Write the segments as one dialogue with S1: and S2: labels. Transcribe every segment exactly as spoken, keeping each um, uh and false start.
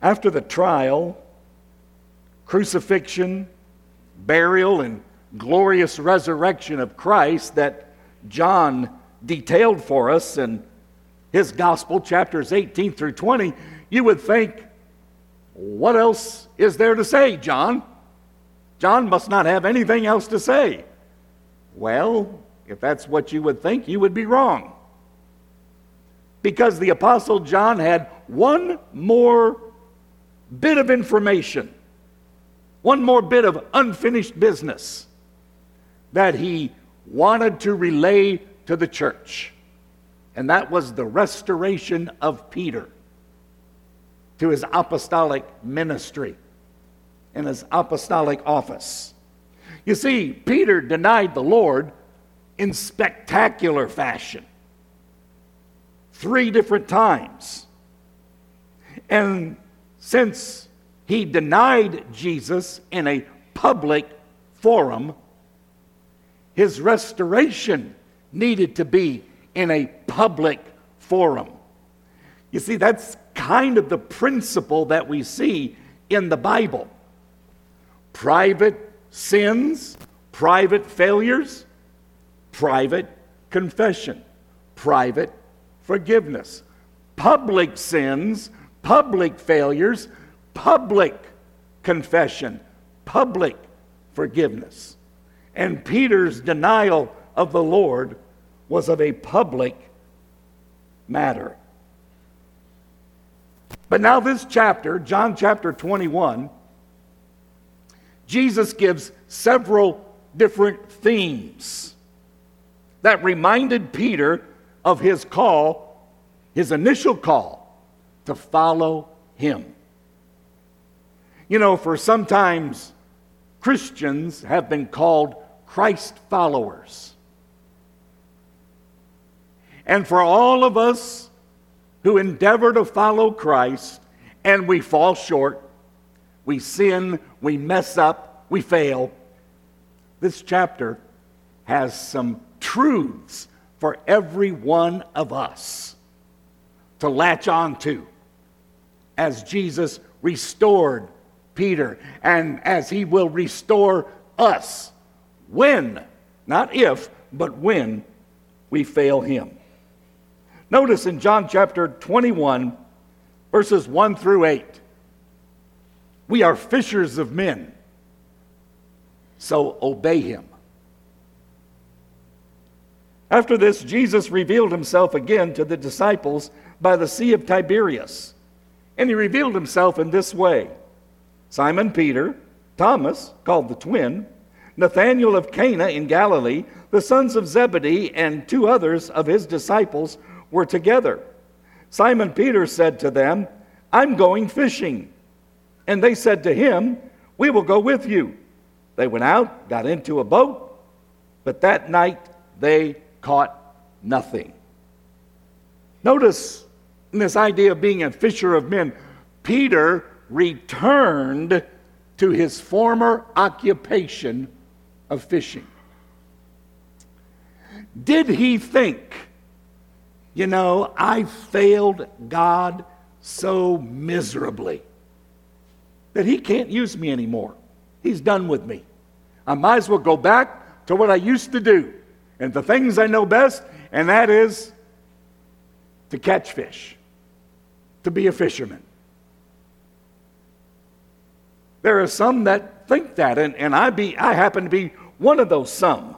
S1: After the trial, crucifixion, burial, and glorious resurrection of Christ that John detailed for us in his gospel, chapters eighteen through twenty, you would think, what else is there to say, John? John must not have anything else to say. Well, if that's what you would think, you would be wrong. Because the Apostle John had one more bit of information, one more bit of unfinished business that he wanted to relay to the church. And that was the restoration of Peter to his apostolic ministry and his apostolic office. You see, Peter denied the Lord in spectacular fashion three different times. And since he denied Jesus in a public forum, his restoration needed to be in a public forum. You see, that's kind of the principle that we see in the Bible. Private sins, private failures, private confession, private forgiveness. Public sins, public failures, public confession, public forgiveness. And Peter's denial of the Lord was of a public matter. But now this chapter, John chapter twenty-one, Jesus gives several different themes that reminded Peter of his call, his initial call, to follow him. You know, for sometimes Christians have been called Christ followers. And for all of us who endeavor to follow Christ and we fall short, we sin, we mess up, we fail, this chapter has some truths for every one of us to latch on to as Jesus restored Peter and as he will restore us when, not if, but when we fail him. Notice in John chapter twenty-one, verses one through eight, we are fishers of men, so obey him. After this, Jesus revealed himself again to the disciples by the Sea of Tiberias. And he revealed himself in this way. Simon Peter, Thomas, called the twin, Nathanael of Cana in Galilee, the sons of Zebedee, and two others of his disciples were together. Simon Peter said to them, "I'm going fishing." And they said to him, "We will go with you." They went out, got into a boat, but that night they caught nothing. Notice in this idea of being a fisher of men, Peter returned to his former occupation of fishing. Did he think, you know, I failed God so miserably that he can't use me anymore? He's done with me. I might as well go back to what I used to do and the things I know best, and that is to catch fish, to be a fisherman. There are some that think that, and, and I be I happen to be one of those some.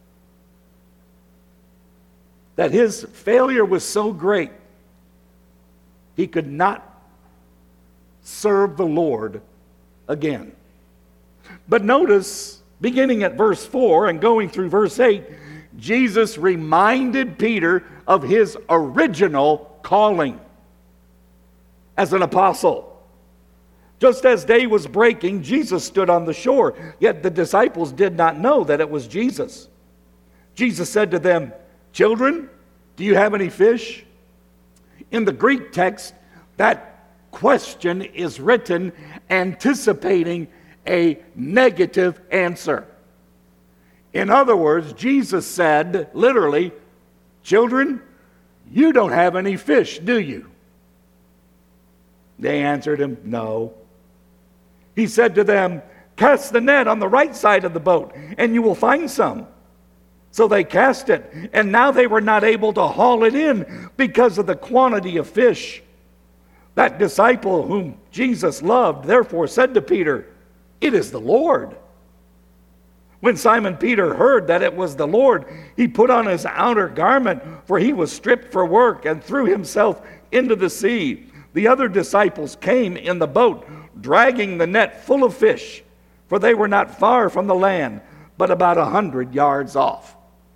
S1: That his failure was so great, he could not serve the Lord again. But notice, beginning at verse four and going through verse eight, Jesus reminded Peter of his original calling as an apostle. Just as day was breaking, Jesus stood on the shore, yet the disciples did not know that it was Jesus. Jesus said to them, "Children, do you have any fish?" In the Greek text, that question is written anticipating a negative answer. In other words, Jesus said, literally, "Children, you don't have any fish, do you?" They answered him, "No." He said to them, "Cast the net on the right side of the boat, and you will find some." So they cast it, and now they were not able to haul it in because of the quantity of fish. That disciple whom Jesus loved therefore said to Peter, "It is the Lord." When Simon Peter heard that it was the Lord, he put on his outer garment, for he was stripped for work, and threw himself into the sea. The other disciples came in the boat, dragging the net full of fish, for they were not far from the land, but about a hundred yards off.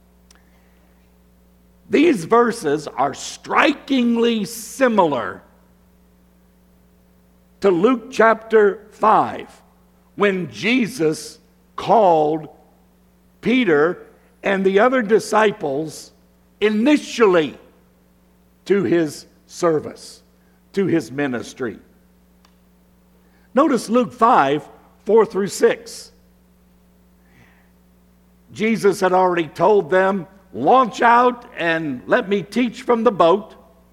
S1: These verses are strikingly similar to Luke chapter five, when Jesus called Peter and the other disciples initially to his service, to his ministry. Notice Luke five, four through six. Jesus had already told them, "Launch out and let me teach from the boat."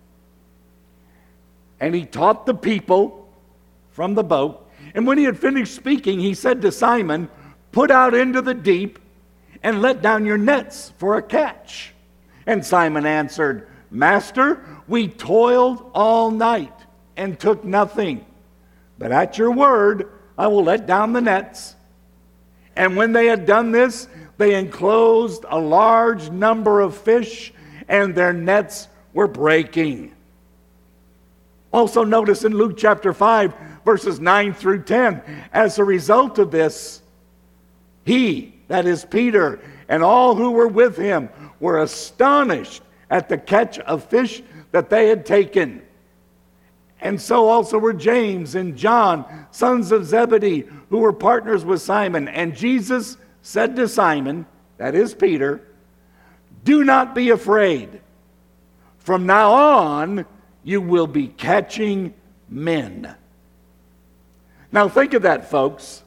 S1: And he taught the people from the boat. And when he had finished speaking, he said to Simon, "Put out into the deep and let down your nets for a catch." And Simon answered, "Master, we toiled all night and took nothing. But at your word, I will let down the nets." And when they had done this, they enclosed a large number of fish, and their nets were breaking. Also notice in Luke chapter five, verses nine through ten, as a result of this, he, that is Peter, and all who were with him were astonished at the catch of fish that they had taken. And so also were James and John, sons of Zebedee, who were partners with Simon. And Jesus said to Simon, that is Peter, "Do not be afraid. From now on, you will be catching men." Now think of that, folks.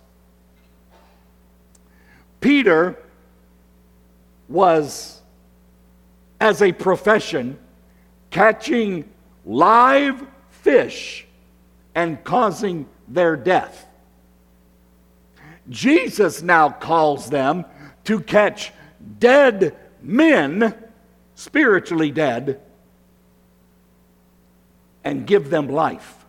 S1: Peter was, as a profession, catching live fish and causing their death. Jesus now calls them to catch dead men, spiritually dead, and give them life.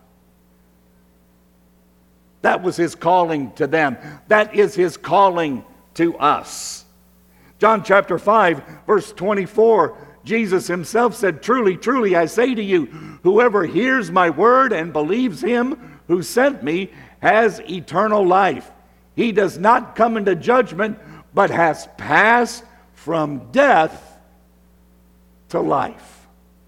S1: That was his calling to them. That is his calling to us. John chapter five, verse twenty-four, Jesus himself said, "Truly, truly, I say to you, whoever hears my word and believes him who sent me has eternal life. He does not come into judgment, but has passed from death to life."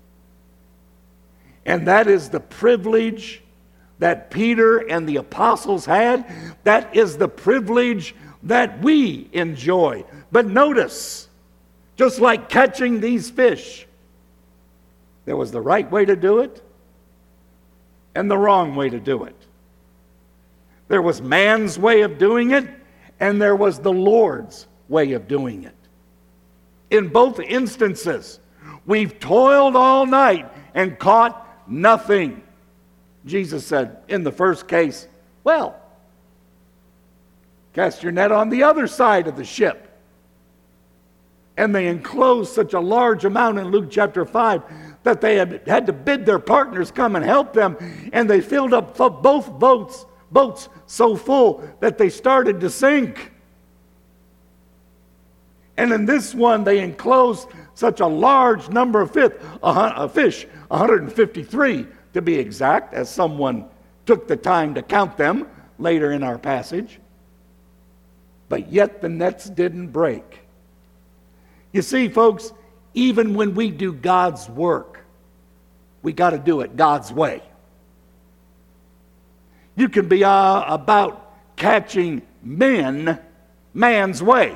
S1: And that is the privilege that Peter and the apostles had. That is the privilege that we enjoy. But notice, just like catching these fish, there was the right way to do it and the wrong way to do it. There was man's way of doing it, and there was the Lord's way of doing it. In both instances, we've toiled all night and caught nothing. Jesus said in the first case, well, cast your net on the other side of the ship. And they enclosed such a large amount in Luke chapter five that they had, had to bid their partners come and help them. And they filled up both boats, boats so full that they started to sink. And in this one, they enclosed such a large number of fish, one hundred fifty-three to be exact, as someone took the time to count them later in our passage. But yet the nets didn't break. You see, folks, even when we do God's work, we got to do it God's way. You can be uh, about catching men man's way,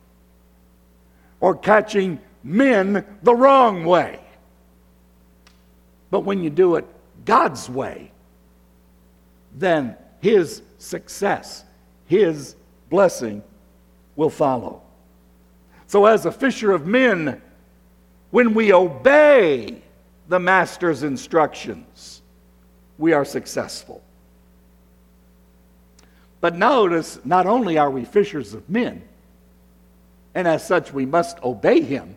S1: or catching men the wrong way. But when you do it God's way, then his success, his blessing will follow. So as a fisher of men, when we obey the master's instructions, we are successful. But notice, not only are we fishers of men, and as such we must obey him,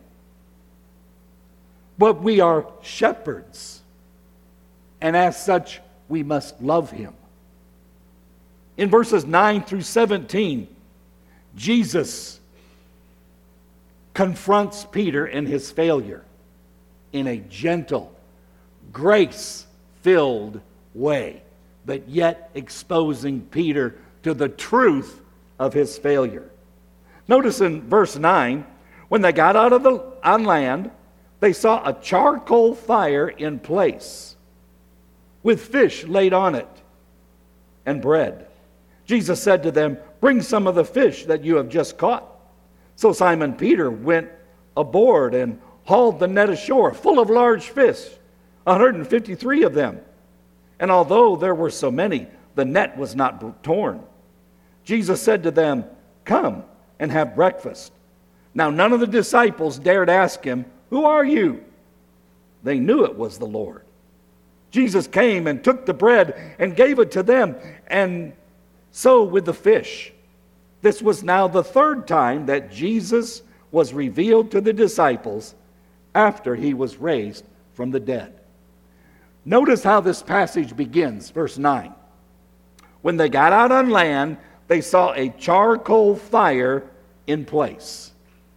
S1: but we are shepherds, and as such we must love him. In verses nine through seventeen, Jesus confronts Peter in his failure in a gentle, grace-filled way, but yet exposing Peter to the truth of his failure. Notice in verse nine, when they got out of the on land, they saw a charcoal fire in place with fish laid on it and bread. Jesus said to them, "Bring some of the fish that you have just caught." So Simon Peter went aboard and hauled the net ashore, full of large fish, one hundred fifty-three of them. And although there were so many, the net was not torn. Jesus said to them, "Come and have breakfast." Now none of the disciples dared ask him, "Who are you?" They knew it was the Lord. Jesus came and took the bread and gave it to them, and so with the fish. This was now the third time that Jesus was revealed to the disciples after he was raised from the dead. Notice how this passage begins, verse nine. When they got out on land, they saw a charcoal fire in place.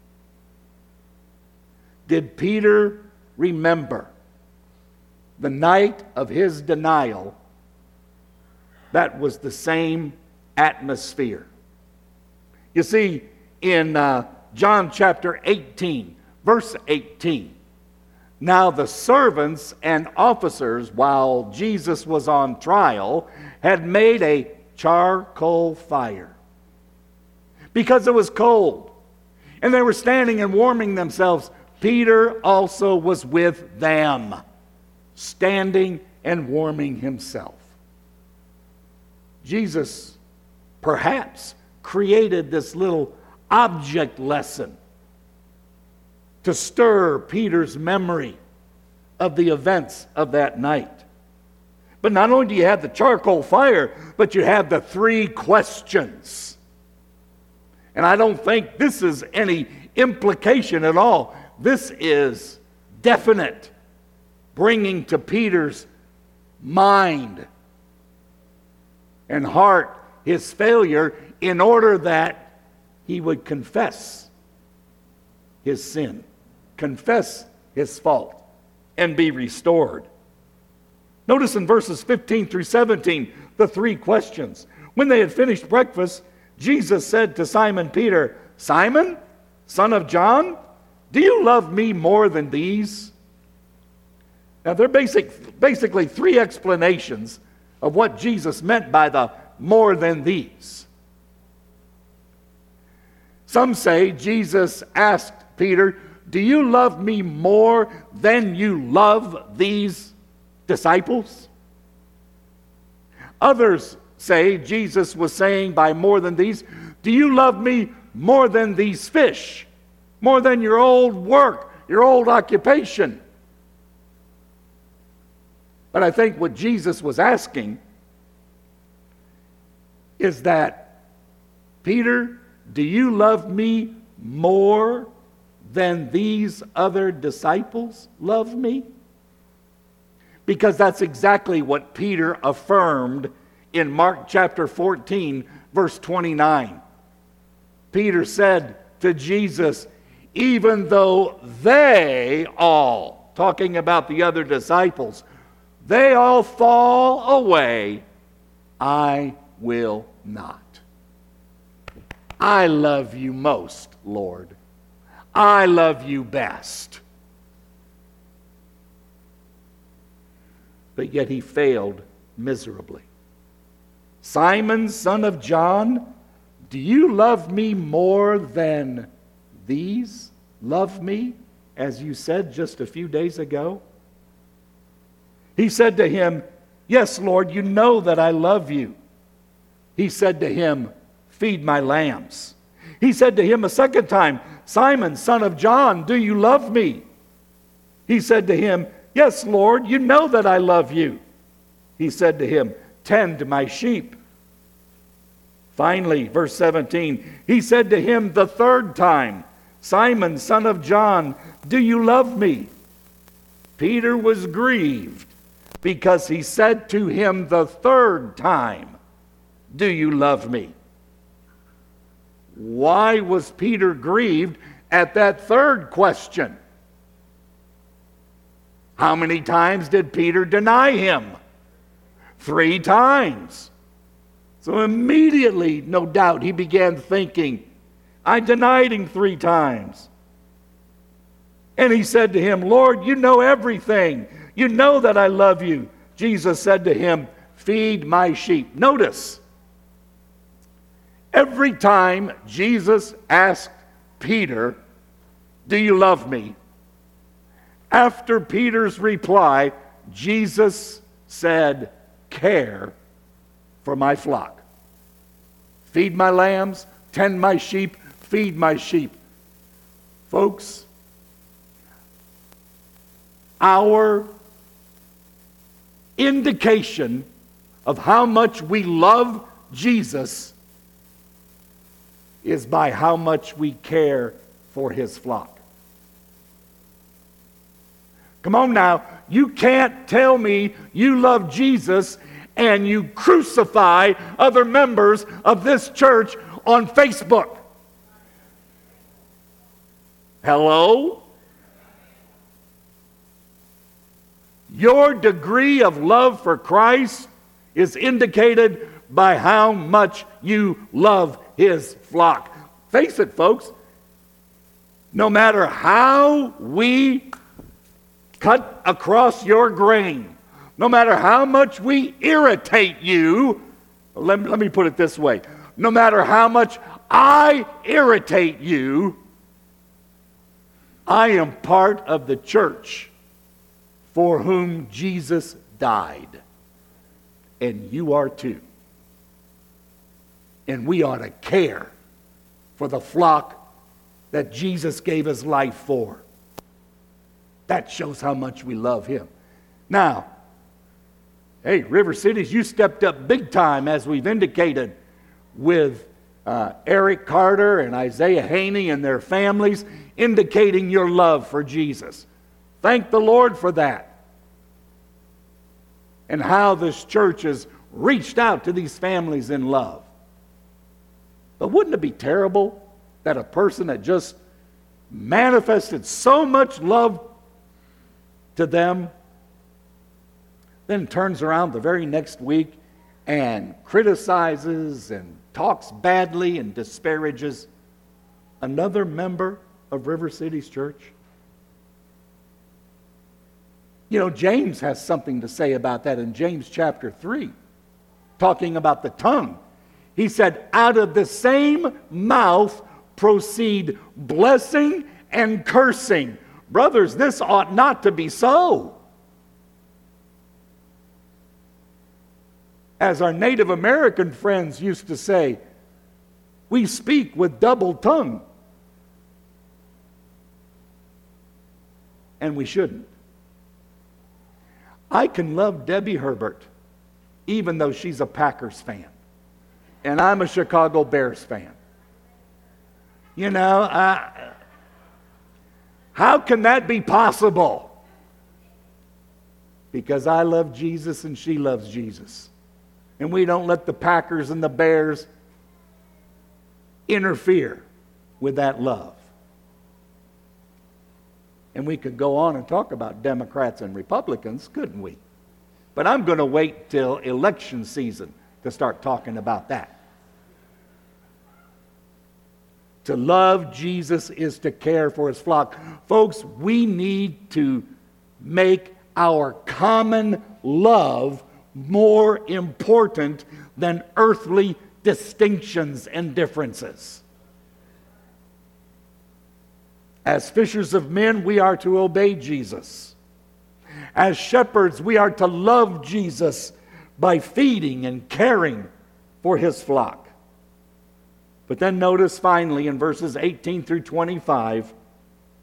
S1: Did Peter remember the night of his denial? That was the same atmosphere. You see, in uh, John chapter eighteen, verse eighteen, now the servants and officers, while Jesus was on trial, had made a charcoal fire because it was cold, and they were standing and warming themselves. Peter also was with them, standing and warming himself. Jesus perhaps created this little object lesson to stir Peter's memory of the events of that night. But not only do you have the charcoal fire, but you have the three questions. And I don't think this is any implication at all. This is definite, bringing to Peter's mind and heart his failure in order that he would confess his sin, confess his fault, and be restored. Notice in verses fifteen through seventeen, the three questions. When they had finished breakfast, Jesus said to Simon Peter, "Simon, son of John, do you love me more than these?" Now, there are basic, basically three explanations of what Jesus meant by the more than these. Some say Jesus asked Peter, "Do you love me more than you love these disciples?" Others say Jesus was saying by more than these, "Do you love me more than these fish? More than your old work, your old occupation?" But I think what Jesus was asking is that, "Peter, do you love me more than these other disciples love me?" Because that's exactly what Peter affirmed in Mark chapter fourteen, verse twenty-nine. Peter said to Jesus, "Even though they all," talking about the other disciples, "they all fall away, I will not. I love you most, Lord. I love you best." But yet he failed miserably. "Simon, son of John, do you love me more than these love me, as you said just a few days ago?" He said to him, "Yes, Lord, you know that I love you." He said to him, "Feed my lambs." He said to him a second time, "Simon, son of John, do you love me?" He said to him, "Yes, Lord, you know that I love you." he said to him, "Tend my sheep." Finally, verse seventeen, he said to him the third time, "Simon, son of John, do you love me?" Peter was grieved because he said to him the third time, "Do you love me?" Why was Peter grieved at that third question? How many times did Peter deny him? Three times. So immediately, no doubt, he began thinking, I denied him three times. And he said to him, "Lord, you know everything. You know that I love you." Jesus said to him, "Feed my sheep." Notice, every time Jesus asked Peter, "Do you love me?" after Peter's reply, Jesus said, "Care for my flock. Feed my lambs, tend my sheep, feed my sheep." Folks, our indication of how much we love Jesus is by how much we care for his flock. Come on now, you can't tell me you love Jesus and you crucify other members of this church on Facebook. Hello? Your degree of love for Christ is indicated by how much you love his flock. Face it, folks. No matter how we cut across your grain, no matter how much we irritate you, let me, let me put it this way. No matter how much I irritate you, I am part of the church for whom Jesus died. And you are too. And we ought to care for the flock that Jesus gave his life for. That shows how much we love him. Now, hey, River Cities, you stepped up big time, as we've indicated, with uh, Eric Carter and Isaiah Haney and their families, indicating your love for Jesus. Thank the Lord for that. And how this church has reached out to these families in love. But wouldn't it be terrible that a person that just manifested so much love to them then turns around the very next week and criticizes and talks badly and disparages another member of River Cities Church? You know, James has something to say about that in James chapter three, talking about the tongue. He said, out of the same mouth proceed blessing and cursing. Brothers, this ought not to be so. As our Native American friends used to say, we speak with double tongue. And we shouldn't. I can love Debbie Herbert, even though she's a Packers fan. And I'm a Chicago Bears fan. You know, uh, how can that be possible? Because I love Jesus and she loves Jesus. And we don't let the Packers and the Bears interfere with that love. And we could go on and talk about Democrats and Republicans, couldn't we? But I'm going to wait till election season to start talking about that. To love Jesus is to care for his flock. Folks, we need to make our common love more important than earthly distinctions and differences. As fishers of men, we are to obey Jesus. As shepherds, we are to love Jesus by feeding and caring for his flock. But then notice finally in verses eighteen through twenty-five,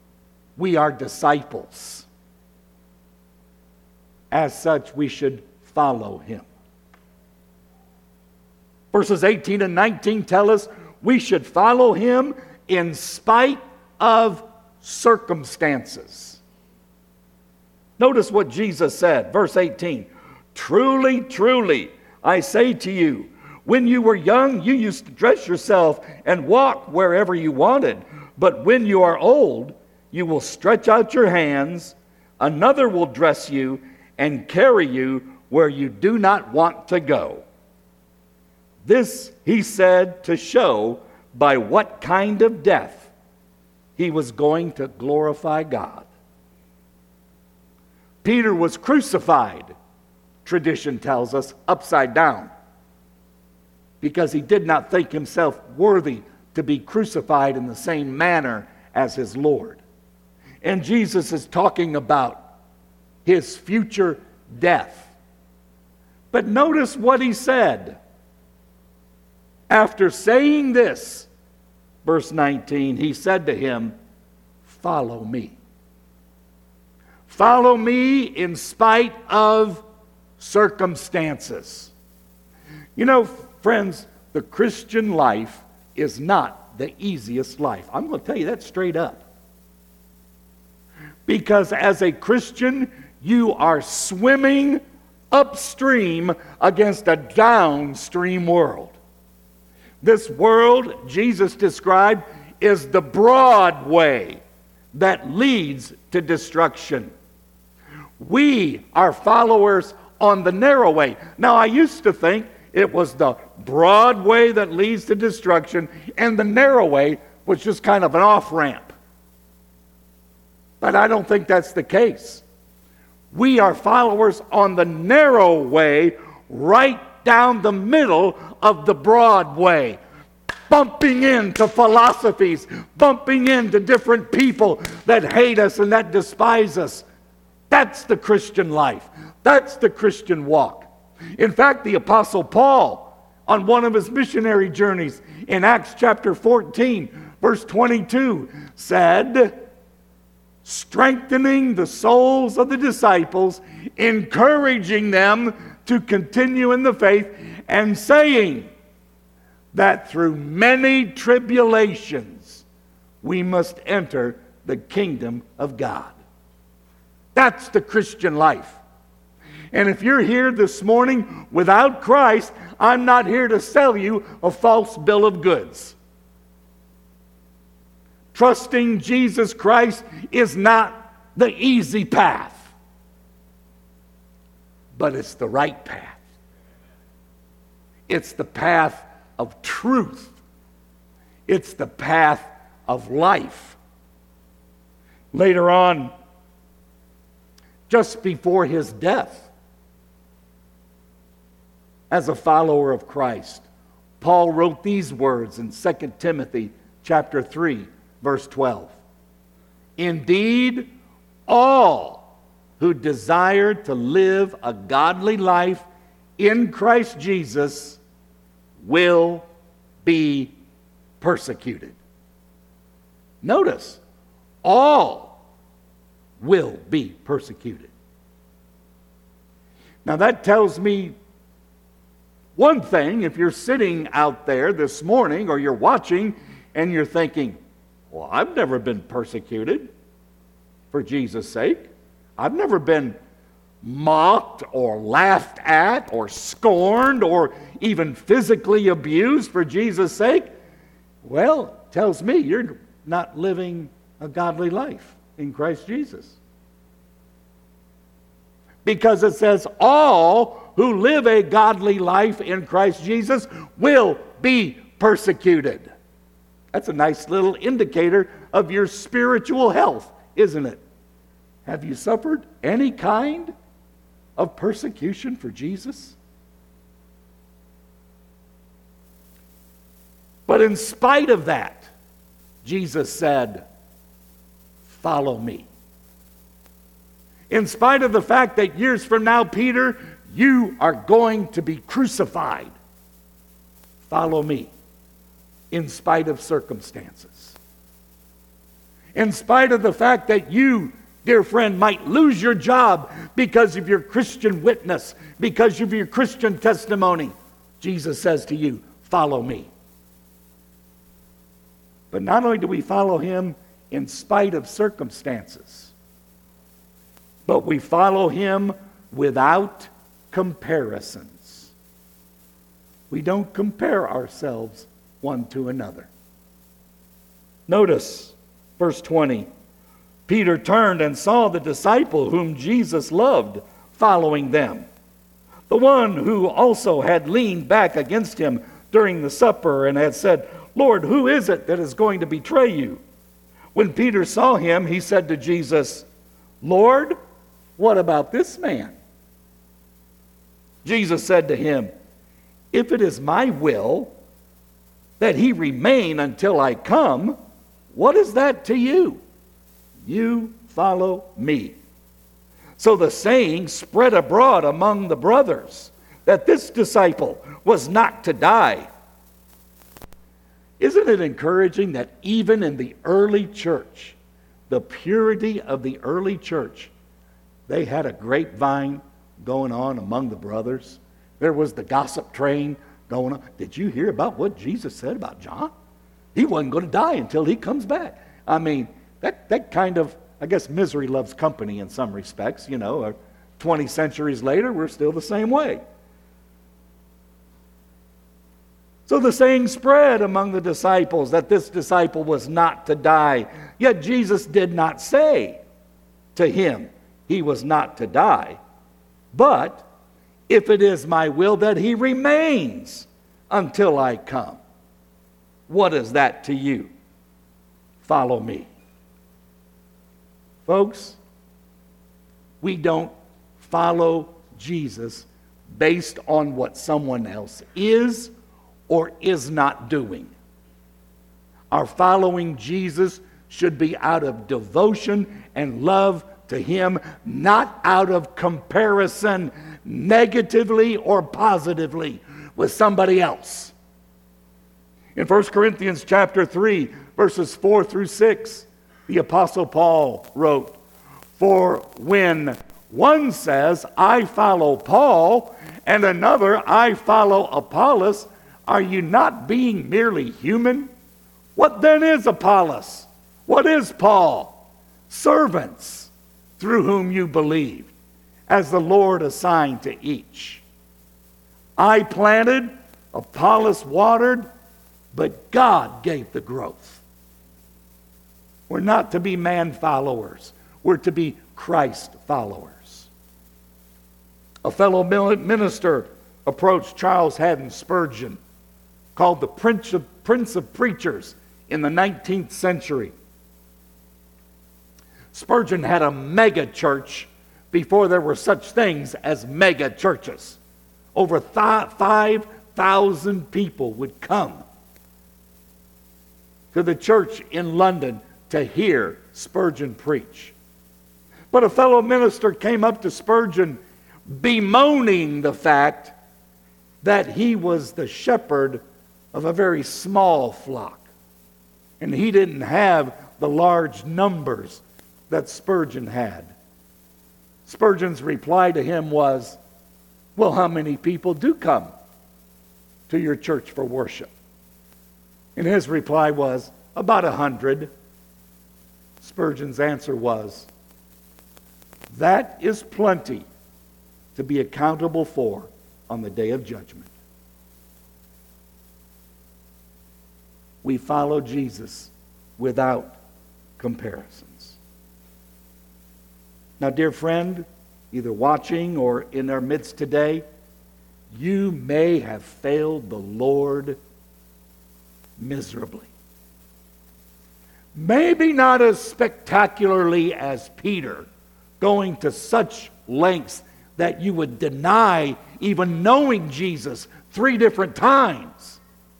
S1: we are disciples. As such, we should follow him. Verses eighteen and nineteen tell us we should follow him in spite of circumstances. Notice what Jesus said, verse eighteen. Truly, truly, I say to you, when you were young, you used to dress yourself and walk wherever you wanted. But when you are old, you will stretch out your hands, another will dress you and carry you where you do not want to go. This he said to show by what kind of death he was going to glorify God. Peter was crucified, tradition tells us, upside down, because he did not think himself worthy to be crucified in the same manner as his Lord. And Jesus is talking about his future death. But notice what he said. After saying this, verse nineteen, he said to him, "Follow me." Follow me in spite of circumstances. You know, friends, the Christian life is not the easiest life. I'm going to tell you that straight up. Because as a Christian, you are swimming upstream against a downstream world. This world, Jesus described, is the broad way that leads to destruction. We are followers on the narrow way. Now, I used to think it was the broad way that leads to destruction, and the narrow way was just kind of an off-ramp. But I don't think that's the case. We are followers on the narrow way, right down the middle of the broad way, bumping into philosophies, bumping into different people that hate us and that despise us. That's the Christian life. That's the Christian walk. In fact, the Apostle Paul, on one of his missionary journeys in Acts chapter fourteen, verse twenty-two, said, strengthening the souls of the disciples, encouraging them to continue in the faith, and saying that through many tribulations we must enter the kingdom of God. That's the Christian life. And if you're here this morning without Christ, I'm not here to sell you a false bill of goods. Trusting Jesus Christ is not the easy path, but it's the right path. It's the path of truth. It's the path of life. Later on, just before his death, as a follower of Christ, Paul wrote these words in Second Timothy chapter three, verse twelve. Indeed, all who desire to live a godly life in Christ Jesus will be persecuted. Notice, all will be persecuted. Now that tells me one thing. If you're sitting out there this morning or you're watching and you're thinking, well, I've never been persecuted for Jesus' sake. I've never been mocked or laughed at or scorned or even physically abused for Jesus' sake. Well, it tells me you're not living a godly life in Christ Jesus. Because it says all who live a godly life in Christ Jesus will be persecuted. That's a nice little indicator of your spiritual health, isn't it? Have you suffered any kind of persecution for Jesus? But in spite of that, Jesus said, "Follow me." In spite of the fact that years from now, Peter, you are going to be crucified, follow me. In spite of circumstances. In spite of the fact that you dear friend, might lose your job because of your Christian witness, because of your Christian testimony. Jesus says to you, follow me. But not only do we follow him in spite of circumstances, but we follow him without comparisons. We don't compare ourselves one to another. Notice verse twenty. Peter turned and saw the disciple whom Jesus loved following them, the one who also had leaned back against him during the supper and had said, Lord, who is it that is going to betray you? When Peter saw him, he said to Jesus, Lord, what about this man? Jesus said to him, if it is my will that he remain until I come, what is that to you? You follow me. So the saying spread abroad among the brothers that this disciple was not to die. Isn't it encouraging that even in the early church, the purity of the early church, they had a grapevine going on among the brothers? There was the gossip train going on. Did you hear about what Jesus said about John? He wasn't going to die until he comes back. I mean, that, that kind of, I guess misery loves company in some respects. You know, twenty centuries later, we're still the same way. So the saying spread among the disciples that this disciple was not to die. Yet Jesus did not say to him he was not to die. But if it is my will that he remains until I come, what is that to you? Follow me. Folks, we don't follow Jesus based on what someone else is or is not doing. Our following Jesus should be out of devotion and love to him, not out of comparison negatively or positively with somebody else. In First Corinthians chapter three, verses four through six, the Apostle Paul wrote, for when one says, I follow Paul, and another, I follow Apollos, are you not being merely human? What then is Apollos? What is Paul? Servants through whom you believed, as the Lord assigned to each. I planted, Apollos watered, but God gave the growth. We're not to be man followers. We're to be Christ followers. A fellow minister approached Charles Haddon Spurgeon, called the Prince of, Prince of Preachers in the nineteenth century. Spurgeon had a mega church before there were such things as mega churches. Over five thousand people would come to the church in London to hear Spurgeon preach. But a fellow minister came up to Spurgeon bemoaning the fact that he was the shepherd of a very small flock, and he didn't have the large numbers that Spurgeon had. Spurgeon's reply to him was, well, how many people do come to your church for worship? And his reply was, about a hundred. Spurgeon's answer was, that is plenty to be accountable for on the day of judgment. We follow Jesus without comparisons. Now, dear friend, either watching or in our midst today, you may have failed the Lord miserably. Maybe not as spectacularly as Peter, going to such lengths that you would deny even knowing Jesus three different times.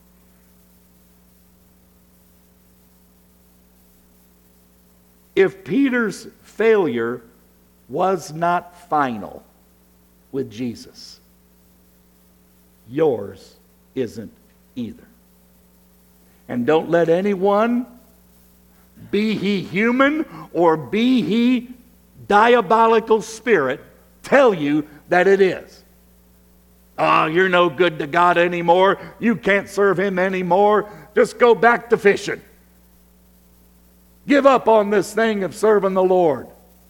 S1: If Peter's failure was not final with Jesus, yours isn't either. And don't let anyone, be he human or be he diabolical spirit tell you that it is. Oh, you're no good to God anymore. You can't serve Him anymore. Just go back to fishing. Give up on this thing of serving the Lord.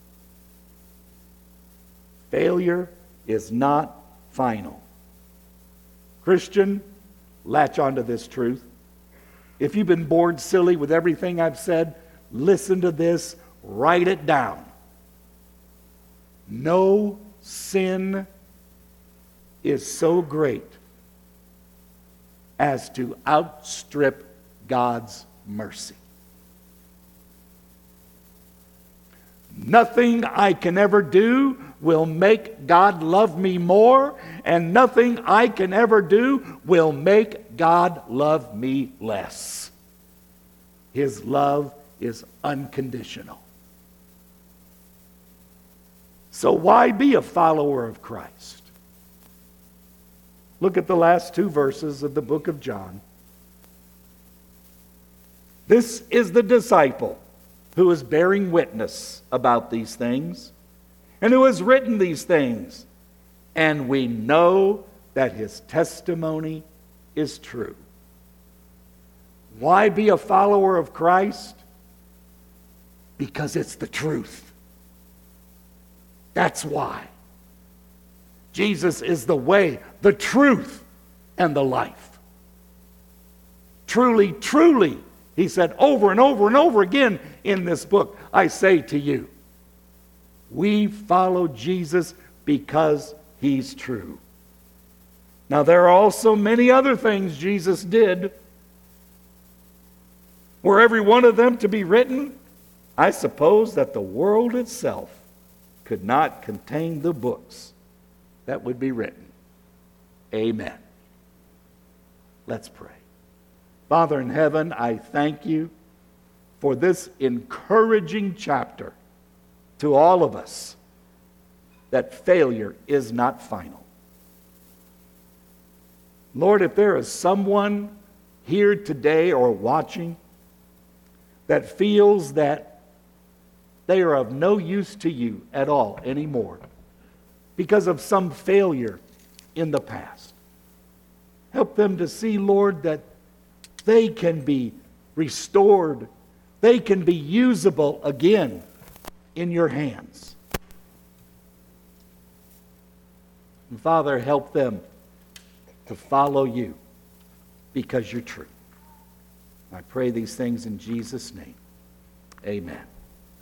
S1: Failure is not final. Christian, latch onto this truth. If you've been bored silly with everything I've said, listen to this, write it down. No sin is so great as to outstrip God's mercy. Nothing I can ever do will make God love me more, and nothing I can ever do will make God love me less. His love is unconditional. So why be a follower of Christ? Look at the last two verses of the book of John. This is the disciple who is bearing witness about these things and who has written these things. And we know that his testimony is true. Why be a follower of Christ? Because it's the truth. That's why. Jesus is the way, the truth, and the life. Truly, truly, he said over and over and over again in this book, I say to you, we follow Jesus because he's true. Now, there are also many other things Jesus did. Were every one of them to be written, I suppose that the world itself could not contain the books that would be written. Amen. Let's pray. Father in heaven, I thank you for this encouraging chapter to all of us that failure is not final. Lord, if there is someone here today or watching that feels that they are of no use to you at all anymore because of some failure in the past, help them to see, Lord, that they can be restored. They can be usable again in your hands. And Father, help them to follow you because you're true. I pray these things in Jesus' name. Amen.